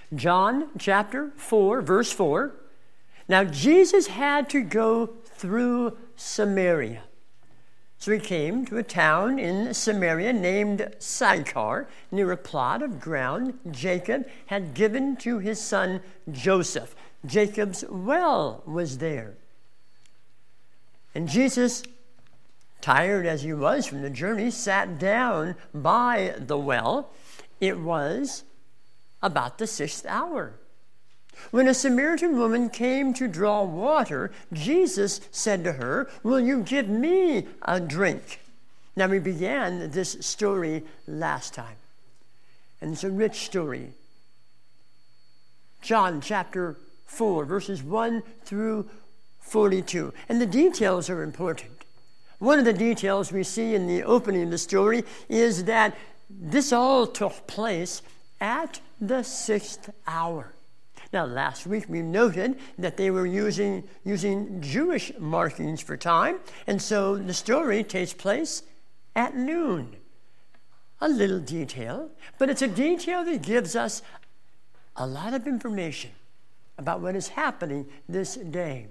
John chapter 4, verse 4. Now Jesus had to go through Samaria. So he came to a town in Samaria named Sychar, near a plot of ground Jacob had given to his son Joseph. Jacob's well was there. And Jesus, tired as he was from the journey, sat down by the well. It was about the 6th hour. When a Samaritan woman came to draw water, Jesus said to her, "Will you give me a drink?" Now, we began this story last time, and it's a rich story. John chapter 4, verses 1 through 42. And the details are important. One of the details we see in the opening of the story is that this all took place at the 6th hour. Now, last week we noted that they were using Jewish markings for time, and so the story takes place at noon. A little detail, but it's a detail that gives us a lot of information about what is happening this day.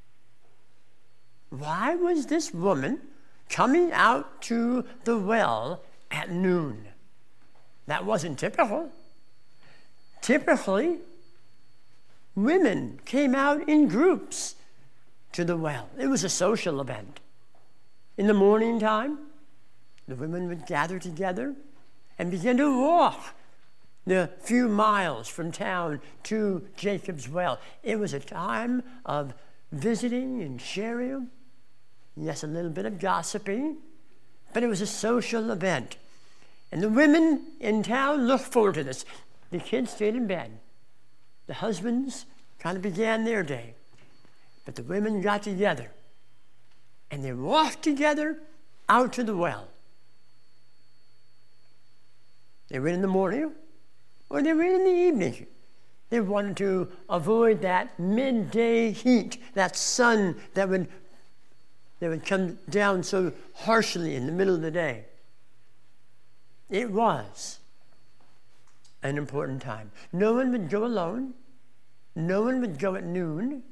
Why was this woman coming out to the well at noon? That wasn't typical. Typically, women came out in groups to the well. It was a social event. In the morning time, the women would gather together and begin to walk the few miles from town to Jacob's well. It was a time of visiting and sharing. Yes, a little bit of gossiping, but it was a social event. And the women in town looked forward to this. The kids stayed in bed. The husbands kind of began their day. But the women got together, and they walked together out to the well. They went in the morning, or they went in the evening. They wanted to avoid that midday heat, that sun that would come down so harshly in the middle of the day. It was an important time. No one would go alone. No one would go at noon.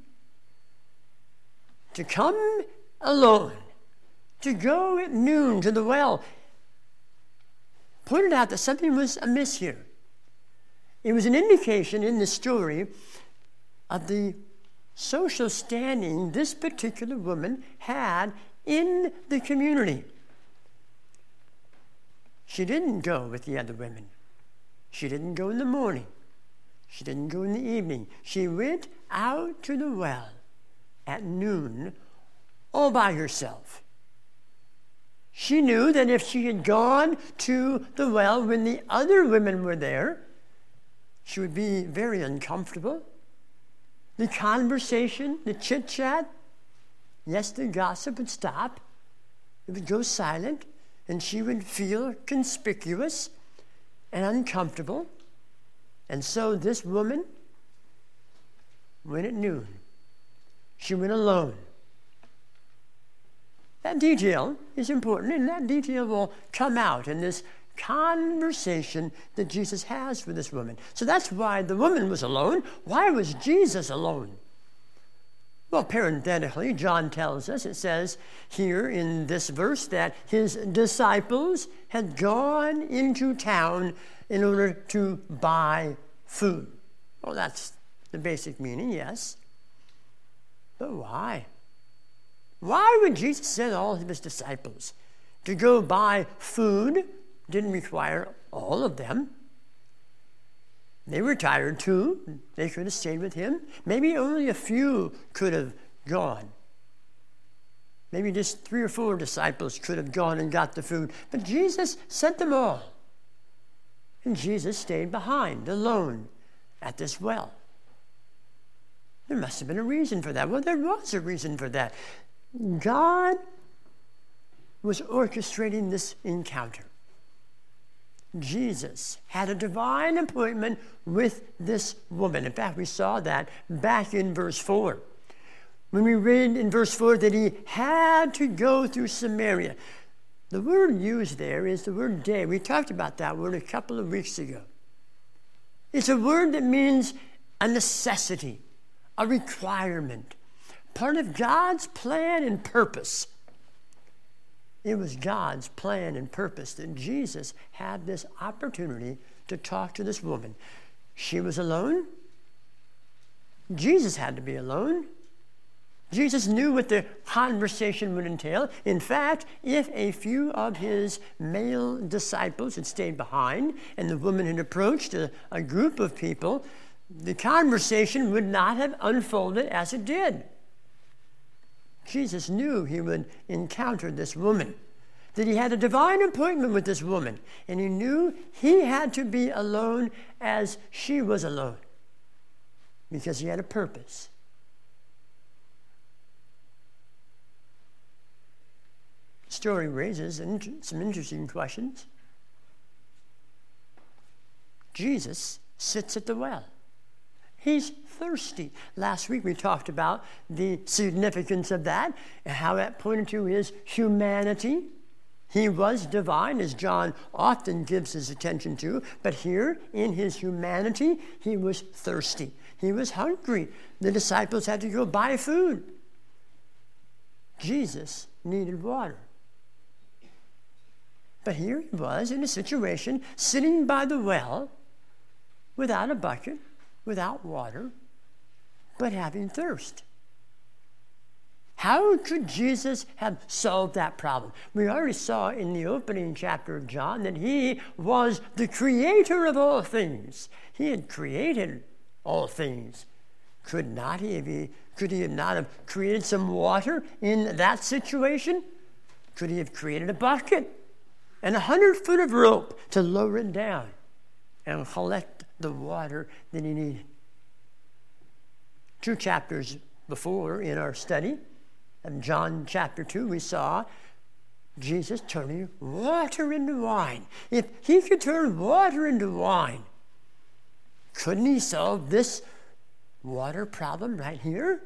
To come alone, to go at noon to the well, pointed out that something was amiss here. It was an indication in the story of the social standing this particular woman had in the community. She didn't go with the other women. She didn't go in the morning. She didn't go in the evening. She went out to the well at noon all by herself. She knew that if she had gone to the well when the other women were there, she would be very uncomfortable. The conversation, the chit-chat, yes, the gossip would stop. It would go silent, and she would feel conspicuous and uncomfortable. And so this woman went at noon. She went alone. That detail is important, and that detail will come out in this conversation that Jesus has with this woman. So that's why the woman was alone. Why was Jesus alone? Well, parenthetically, John tells us, it says here in this verse that his disciples had gone into town in order to buy food. Well, that's the basic meaning, yes. But why? Why would Jesus send all of his disciples to go buy food? Didn't require all of them. They were tired too. They could have stayed with him. Maybe only a few could have gone. Maybe just 3 or 4 disciples could have gone and got the food. But Jesus sent them all. And Jesus stayed behind, alone, at this well. There must have been a reason for that. Well, there was a reason for that. God was orchestrating this encounter. Jesus had a divine appointment with this woman. In fact, we saw that back in verse 4. When we read in verse 4 that he had to go through Samaria. The word used there is the word day. We talked about that word a couple of weeks ago. It's a word that means a necessity, a requirement, part of God's plan and purpose. It was God's plan and purpose that Jesus had this opportunity to talk to this woman. She was alone. Jesus had to be alone. Jesus knew what the conversation would entail. In fact, if a few of his male disciples had stayed behind and the woman had approached a group of people, the conversation would not have unfolded as it did. Jesus knew he would encounter this woman, that he had a divine appointment with this woman, and he knew he had to be alone as she was alone because he had a purpose. The story raises some interesting questions. Jesus sits at the well. He's thirsty. Last week we talked about the significance of that and how that pointed to his humanity. He was divine, as John often gives his attention to, but here in his humanity, he was thirsty. He was hungry. The disciples had to go buy food. Jesus needed water. But here he was in a situation, sitting by the well, without a bucket, without water, but having thirst. How could Jesus have solved that problem? We already saw in the opening chapter of John that he was the creator of all things. He had created all things. Could he have not have created some water in that situation? Could he have created a bucket and 100 foot of rope to lower it down and collect the water that he needed? 2 chapters before in our study, in John chapter 2, we saw Jesus turning water into wine. If he could turn water into wine, couldn't he solve this water problem right here?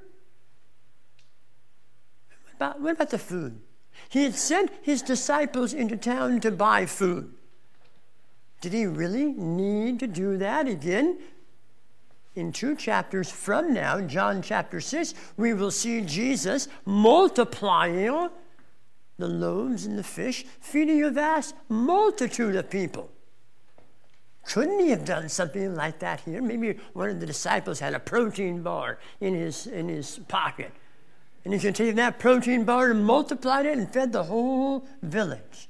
What about the food? He had sent his disciples into town to buy food. Did he really need to do that again? In 2 chapters from now, John chapter 6, we will see Jesus multiplying the loaves and the fish, feeding a vast multitude of people. Couldn't he have done something like that here? Maybe one of the disciples had a protein bar in his pocket. And he could take that protein bar and multiplied it and fed the whole village.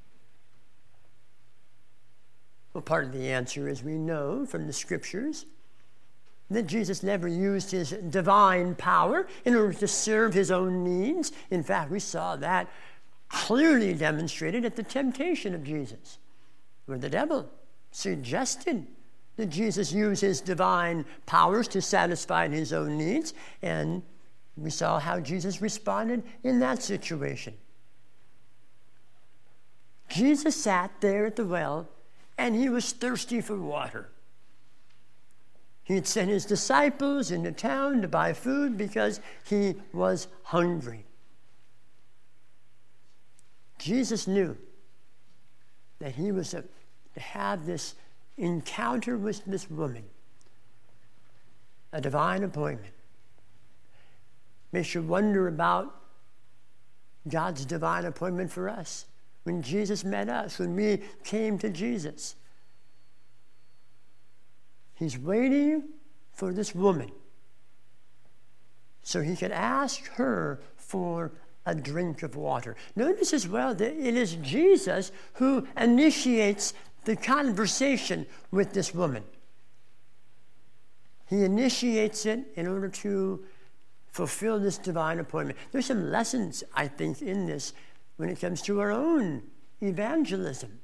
Well, part of the answer is we know from the scriptures that Jesus never used his divine power in order to serve his own needs. In fact, we saw that clearly demonstrated at the temptation of Jesus, where the devil suggested that Jesus use his divine powers to satisfy his own needs, and we saw how Jesus responded in that situation. Jesus sat there at the well, and he was thirsty for water. He had sent his disciples into town to buy food because he was hungry. Jesus knew that he was to have this encounter with this woman, a divine appointment. Makes you wonder about God's divine appointment for us. When Jesus met us, when we came to Jesus, he's waiting for this woman so he could ask her for a drink of water. Notice as well that it is Jesus who initiates the conversation with this woman. He initiates it in order to fulfill this divine appointment. There's some lessons, I think, in this when it comes to our own evangelism.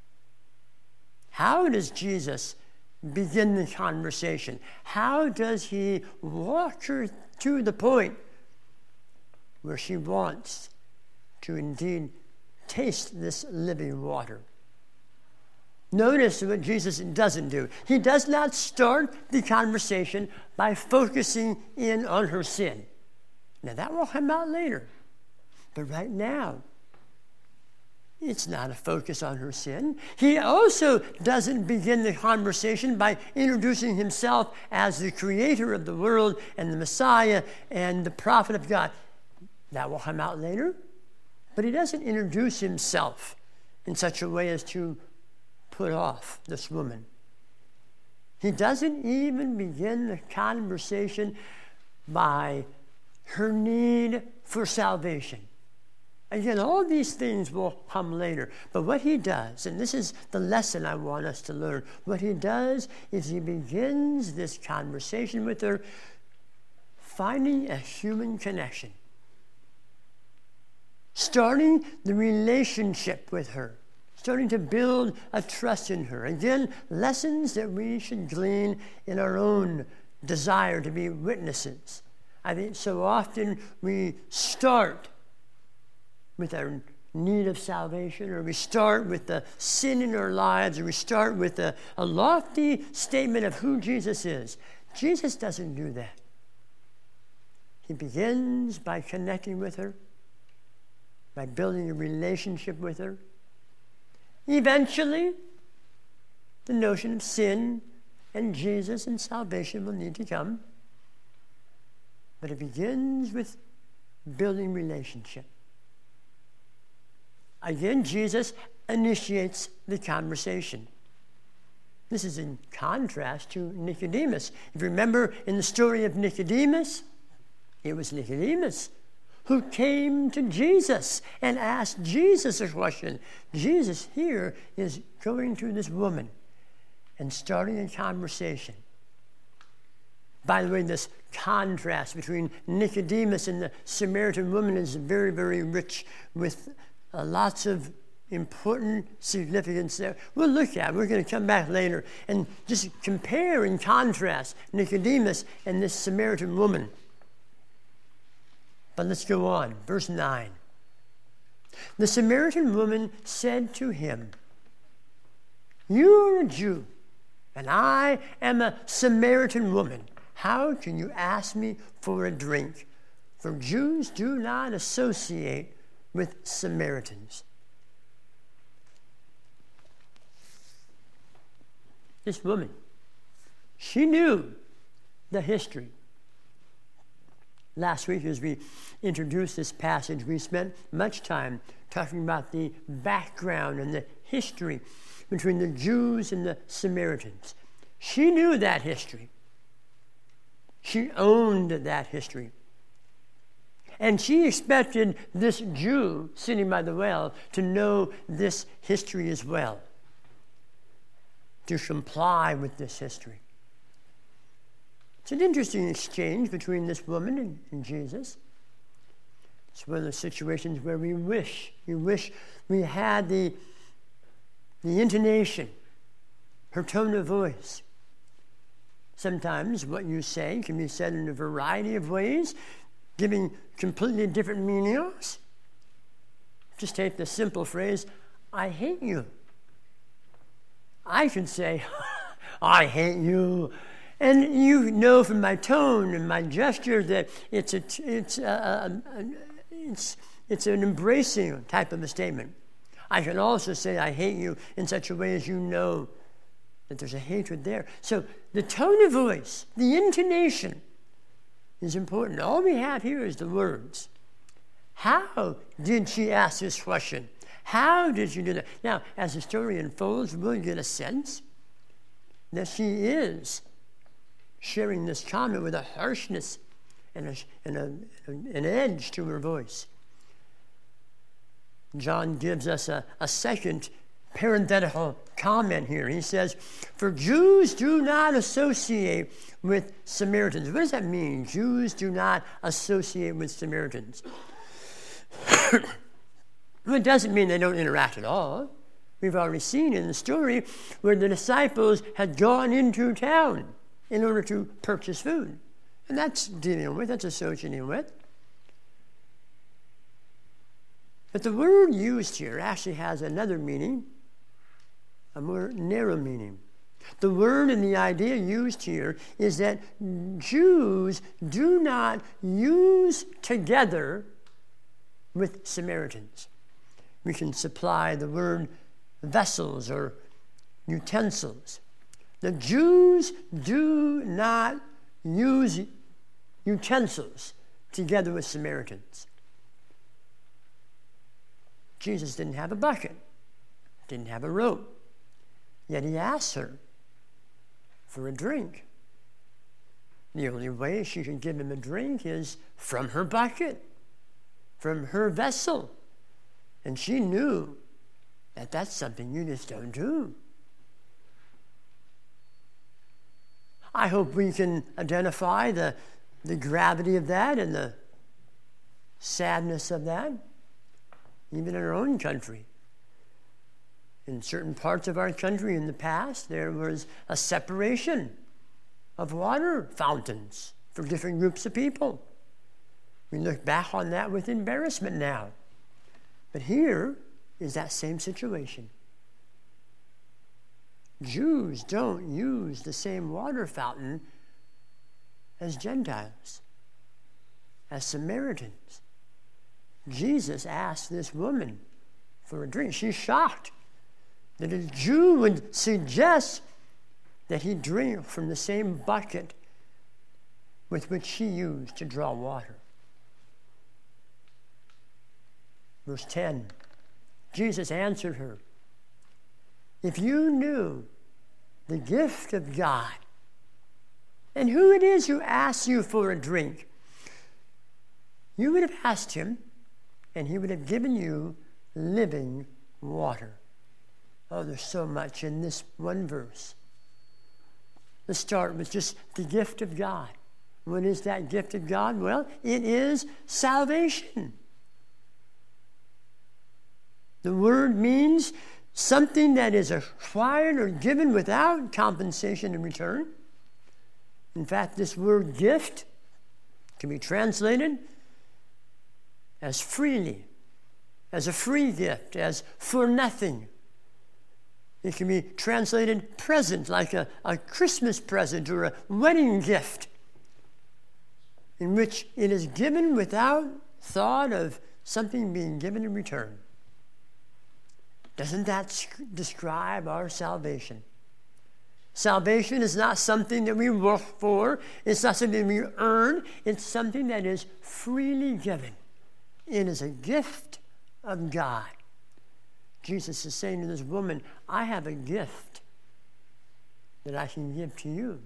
How does Jesus begin the conversation? How does he walk her to the point where she wants to indeed taste this living water? Notice what Jesus doesn't do. He does not start the conversation by focusing in on her sin. Now that will come out later. But right now, It's not a focus on her sin. He also doesn't begin the conversation by introducing himself as the creator of the world and the Messiah and the prophet of God. That will come out later. But he doesn't introduce himself in such a way as to put off this woman. He doesn't even begin the conversation by her need for salvation. Again, all these things will come later. But what he does, and this is the lesson I want us to learn, what he does is he begins this conversation with her, finding a human connection, starting the relationship with her, starting to build a trust in her. Again, lessons that we should glean in our own desire to be witnesses. I think so often we start with our need of salvation, or we start with the sin in our lives, or we start with a lofty statement of who Jesus is. Jesus doesn't do that. He begins by connecting with her, by building a relationship with her. Eventually, the notion of sin and Jesus and salvation will need to come. But it begins with building relationship. Again, Jesus initiates the conversation. This is in contrast to Nicodemus. If you remember in the story of Nicodemus, it was Nicodemus who came to Jesus and asked Jesus a question. Jesus here is going to this woman and starting a conversation. By the way, this contrast between Nicodemus and the Samaritan woman is very, very rich with lots of important significance there. We'll look at it. We're going to come back later and just compare and contrast Nicodemus and this Samaritan woman. But let's go on. Verse 9. The Samaritan woman said to him, "You are a Jew, and I am a Samaritan woman. How can you ask me for a drink? For Jews do not associate with Samaritans." This woman, she knew the history. Last week, as we introduced this passage, we spent much time talking about the background and the history between the Jews and the Samaritans. She knew that history. She owned that history. And she expected this Jew sitting by the well to know this history as well, to comply with this history. It's an interesting exchange between this woman and Jesus. It's one of those situations where we wish we had the intonation, her tone of voice. Sometimes what you say can be said in a variety of ways, giving completely different meanings. Just take the simple phrase, "I hate you." I could say, "I hate you," and you know from my tone and my gesture that it's an embracing type of a statement. I can also say, "I hate you," in such a way as you know that there's a hatred there. So the tone of voice, the intonation, is important. All we have here is the words. How did she ask this question? How did she do that? Now, as the story unfolds, we'll get a sense that she is sharing this comment with a harshness and an edge to her voice. John gives us a second parenthetical comment here. He says, "For Jews do not associate with Samaritans." What does that mean? Jews do not associate with Samaritans. Well, it doesn't mean they don't interact at all. We've already seen in the story where the disciples had gone into town in order to purchase food. And that's associating with. But the word used here actually has another meaning, a more narrow meaning. The word and the idea used here is that Jews do not use together with Samaritans. we can supply the word vessels or utensils. The Jews do not use utensils together with Samaritans. Jesus didn't have a bucket, didn't have a rope, yet he asked her for a drink. The only way she could give him a drink is from her bucket, from her vessel. And she knew that that's something you just don't do. I hope we can identify the gravity of that and the sadness of that, even in our own country. In certain parts of our country in the past, there was a separation of water fountains for different groups of people. We look back on that with embarrassment now. But here is that same situation. Jews don't use the same water fountain as Gentiles, as Samaritans. Jesus asked this woman for a drink. She's shocked that a Jew would suggest that he drink from the same bucket with which she used to draw water. Verse 10, Jesus answered her, "If you knew the gift of God and who it is who asks you for a drink, you would have asked him, and he would have given you living water." Oh, there's so much in this one verse. Let's start with just the gift of God. What is that gift of God? Well, it is salvation. The word means something that is acquired or given without compensation in return. In fact, this word gift can be translated as freely, as a free gift, as for nothing. It can be translated present, like a Christmas present or a wedding gift, in which it is given without thought of something being given in return. Doesn't that describe our salvation? Salvation is not something that we work for. It's not something we earn. It's something that is freely given. It is a gift of God. Jesus is saying to this woman, I have a gift that I can give to you.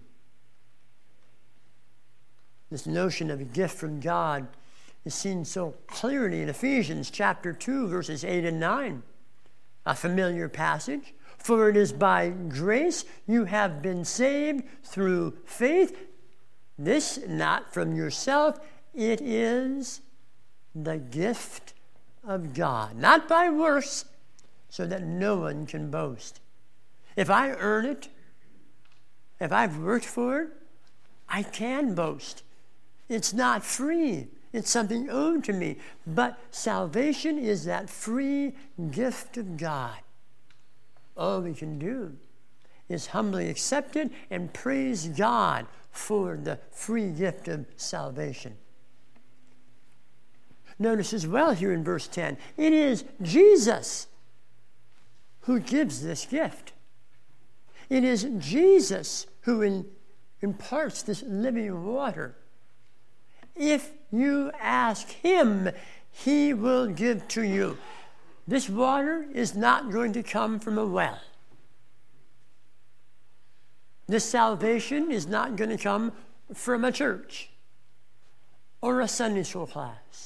This notion of a gift from God is seen so clearly in Ephesians chapter 2, verses 8 and 9. A familiar passage. For it is by grace you have been saved through faith. This not from yourself. It is the gift of God. Not by works, so that no one can boast. If I earn it, if I've worked for it, I can boast. It's not free. It's something owed to me. But salvation is that free gift of God. All we can do is humbly accept it and praise God for the free gift of salvation. Notice as well here in verse 10, it is Jesus who gives this gift. It is Jesus who imparts this living water. If you ask him, he will give to you. This water is not going to come from a well. This salvation is not going to come from a church or a Sunday school class.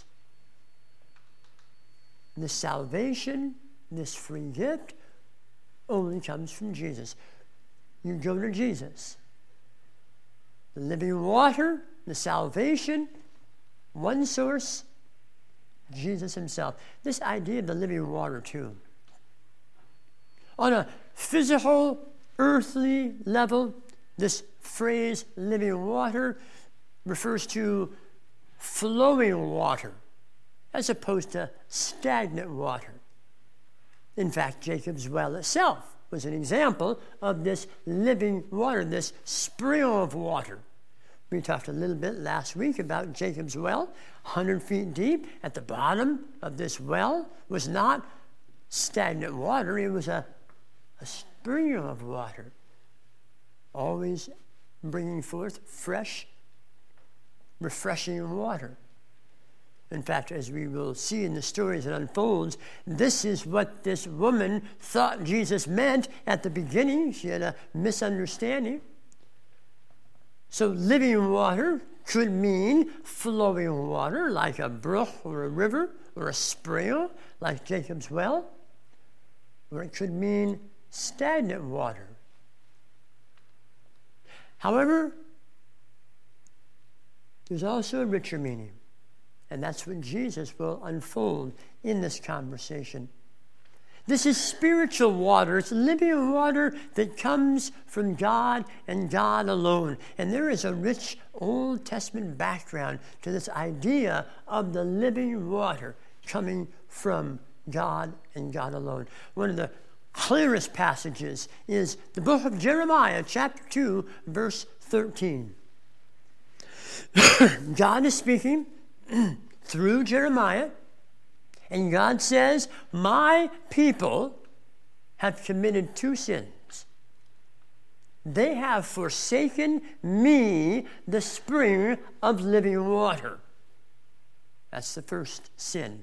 This salvation, this free gift, only comes from Jesus. You go to Jesus. The living water, the salvation, one source, Jesus himself. This idea of the living water, too. On a physical, earthly level, this phrase, living water, refers to flowing water, as opposed to stagnant water. In fact, Jacob's well itself was an example of this living water, this spring of water. We talked a little bit last week about Jacob's well, 100 feet deep. At the bottom of this well was not stagnant water. It was a spring of water, always bringing forth fresh, refreshing water. In fact, as we will see in the story as it unfolds, this is what this woman thought Jesus meant at the beginning. She had a misunderstanding. So living water could mean flowing water, like a brook or a river or a spring, like Jacob's well. Or it could mean stagnant water. However, there's also a richer meaning. And that's what Jesus will unfold in this conversation. This is spiritual water. It's living water that comes from God and God alone. And there is a rich Old Testament background to this idea of the living water coming from God and God alone. One of the clearest passages is the book of Jeremiah, chapter 2, verse 13. God is speaking through Jeremiah, and God says, my people have committed two sins. They have forsaken me, the spring of living water. That's the first sin.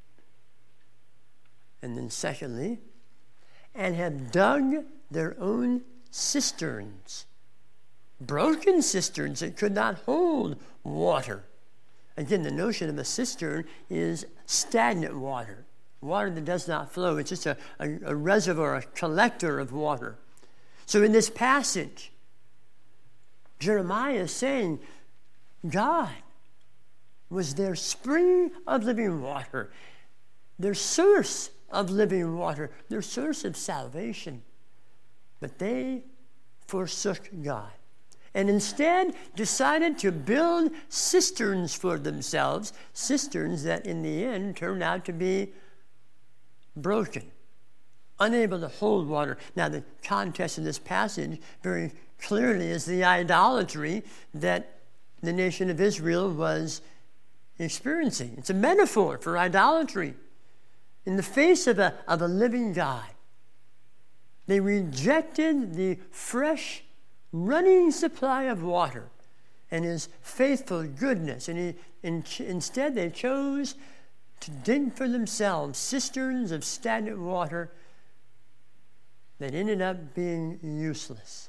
And then secondly, and have dug their own cisterns, broken cisterns that could not hold water. Again, the notion of a cistern is stagnant water, water that does not flow. It's just a reservoir, a collector of water. So in this passage, Jeremiah is saying, God was their spring of living water, their source of living water, their source of salvation. But they forsook God, and instead decided to build cisterns for themselves, cisterns that in the end turned out to be broken, unable to hold water. Now, the context in this passage very clearly is the idolatry that the nation of Israel was experiencing. It's a metaphor for idolatry. In the face of a living God, they rejected the fresh, running supply of water and his faithful goodness. And instead they chose to dig for themselves cisterns of stagnant water that ended up being useless.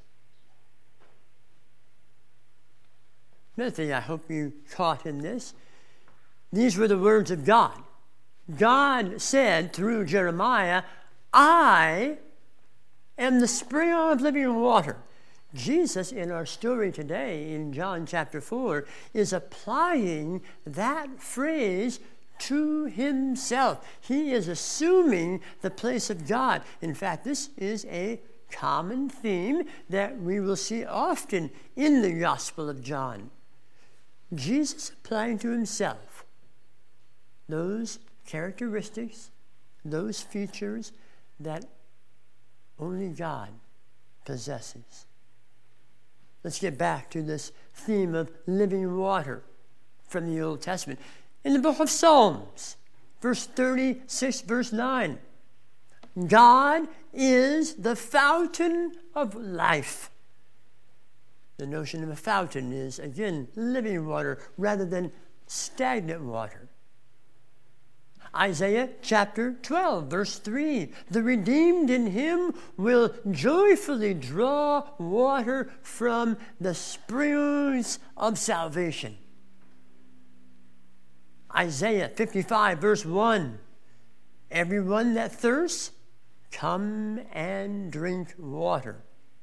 Another thing I hope you caught in this, these were the words of God. God said through Jeremiah, I am the spring of living water. Jesus, in our story today, in John chapter 4, is applying that phrase to himself. He is assuming the place of God. In fact, this is a common theme that we will see often in the Gospel of John. Jesus applying to himself those characteristics, those features that only God possesses. Let's get back to this theme of living water from the Old Testament. In the book of Psalms, verse 36, verse 9, God is the fountain of life. The notion of a fountain is, again, living water rather than stagnant water. Isaiah chapter 12, verse 3, the redeemed in him will joyfully draw water from the springs of salvation. Isaiah 55, verse 1, everyone that thirsts, come and drink water.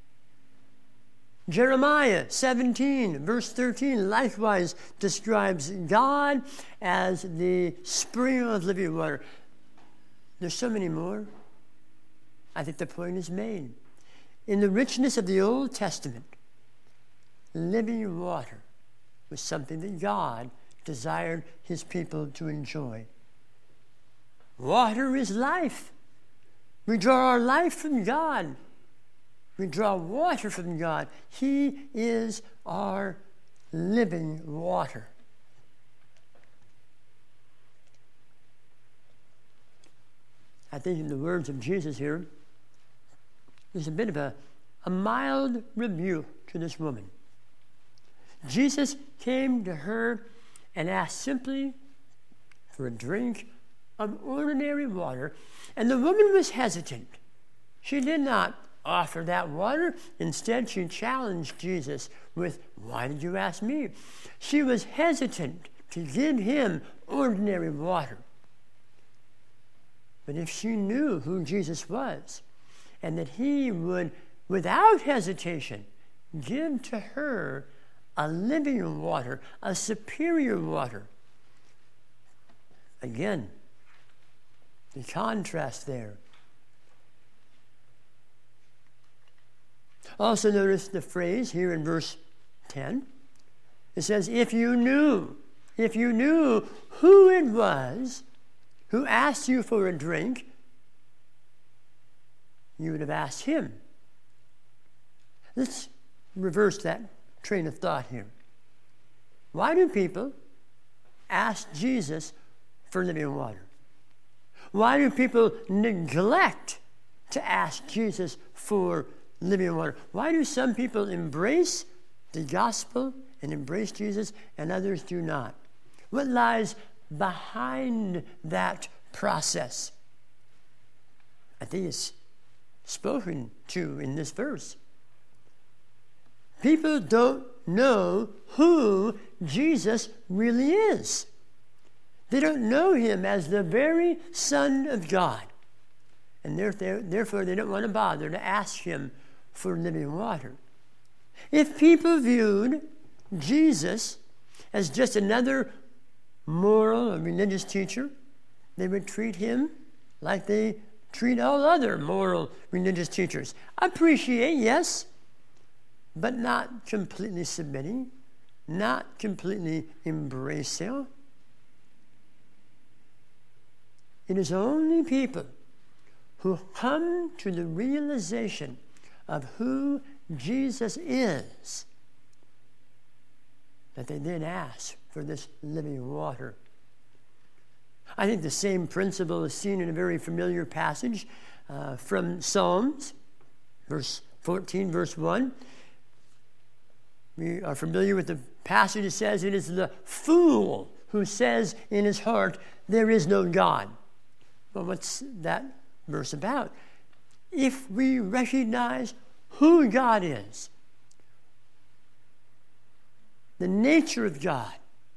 Jeremiah 17, verse 13, likewise describes God as the spring of living water. There's so many more. I think the point is made. In the richness of the Old Testament, living water was something that God desired his people to enjoy. Water is life. We draw our life from God. We draw water from God. He is our living water. I think in the words of Jesus here, there's a bit of a mild rebuke to this woman. Jesus came to her and asked simply for a drink of ordinary water, and the woman was hesitant. She did not offer that water. Instead, she challenged Jesus with, "Why did you ask me?" She was hesitant to give him ordinary water. But if she knew who Jesus was, and that he would, without hesitation, give to her a living water, a superior water. Again, the contrast there. Also notice the phrase here in verse 10. It says, if you knew who it was who asked you for a drink, you would have asked him. Let's reverse that train of thought here. Why do people ask Jesus for living water? Why do people neglect to ask Jesus for living water? Why do some people embrace the gospel and embrace Jesus and others do not? What lies behind that process? I think it's spoken to in this verse. People don't know who Jesus really is. They don't know him as the very Son of God. And therefore, they don't want to bother to ask him for living water. If people viewed Jesus as just another moral or religious teacher, they would treat him like they treat all other moral religious teachers. Appreciate, yes, but not completely submitting, not completely embracing. It is only people who come to the realization of who Jesus is that they then ask for this living water. I think the same principle is seen in a very familiar passage from Psalms, verse 14, verse 1. We are familiar with the passage that says, it is the fool who says in his heart, there is no God. Well, what's that verse about? If we recognize who God is, the nature of God,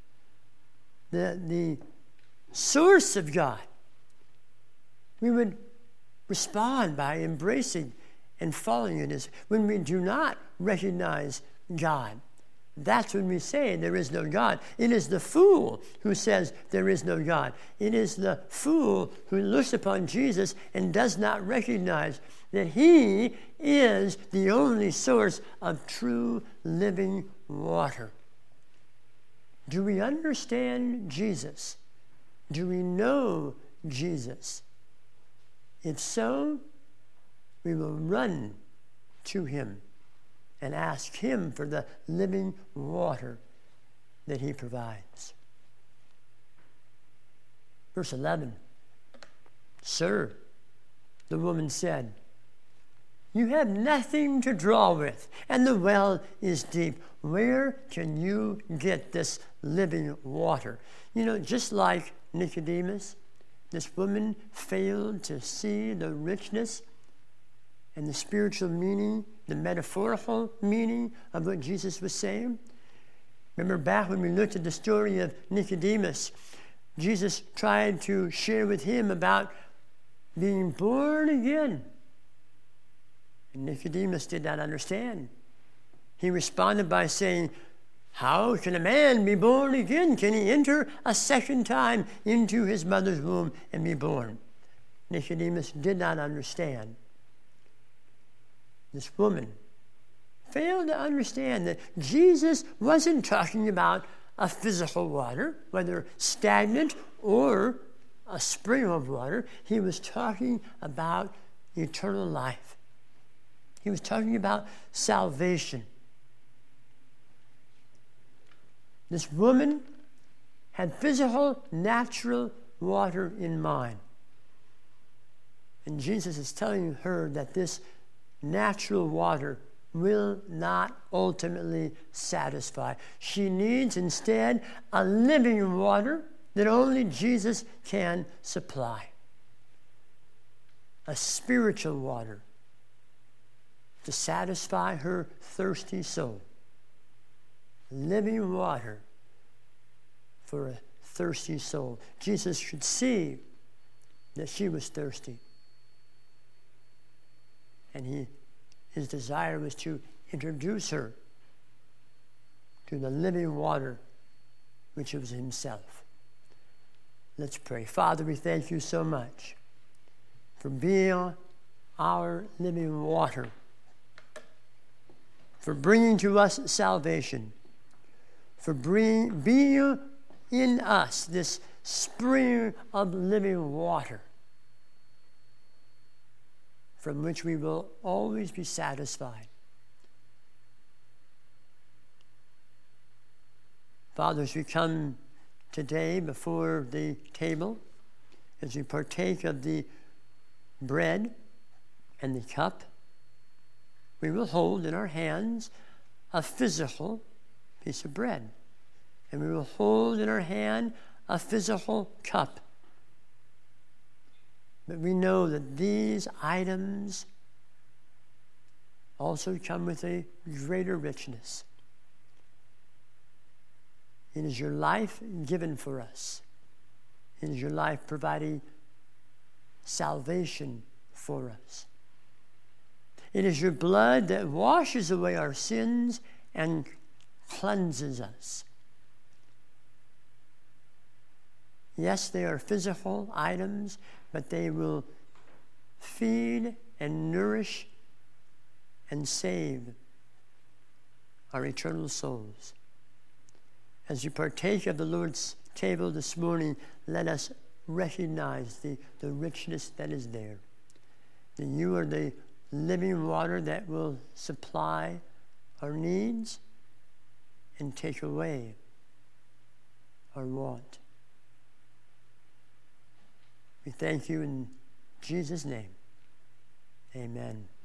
the source of God, we would respond by embracing and following it. When we do not recognize God, that's when we say there is no God. It is the fool who says there is no God. It is the fool who looks upon Jesus and does not recognize that he is the only source of true living water. Do we understand Jesus? Do we know Jesus? If so, we will run to him and ask him for the living water that he provides. Verse 11, Sir, the woman said, you have nothing to draw with, and the well is deep. Where can you get this living water? You know, just like Nicodemus, this woman failed to see the richness and the spiritual meaning, the metaphorical meaning of what Jesus was saying. Remember back when we looked at the story of Nicodemus, Jesus tried to share with him about being born again. And Nicodemus did not understand. He responded by saying, how can a man be born again? Can he enter a second time into his mother's womb and be born? Nicodemus did not understand. This woman failed to understand that Jesus wasn't talking about a physical water, whether stagnant or a spring of water. He was talking about eternal life. He was talking about salvation. This woman had physical, natural water in mind. And Jesus is telling her that this natural water will not ultimately satisfy. She needs instead a living water that only Jesus can supply. A spiritual water to satisfy her thirsty soul. Living water for a thirsty soul. Jesus should see that she was thirsty. And his desire was to introduce her to the living water, which was himself. Let's pray. Father, we thank you so much for being our living water, for bringing to us salvation, for being in us this spring of living water from which we will always be satisfied. Father, as we come today before the table, as we partake of the bread and the cup, we will hold in our hands a physical piece of bread. And we will hold in our hand a physical cup. But we know that these items also come with a greater richness. It is your life given for us. It is your life providing salvation for us. It is your blood that washes away our sins and cleanses us. Yes, they are physical items, but they will feed and nourish and save our eternal souls. As you partake of the Lord's table this morning, let us recognize the richness that is there. That you are the living water that will supply our needs and take away our want. We thank you in Jesus' name. Amen.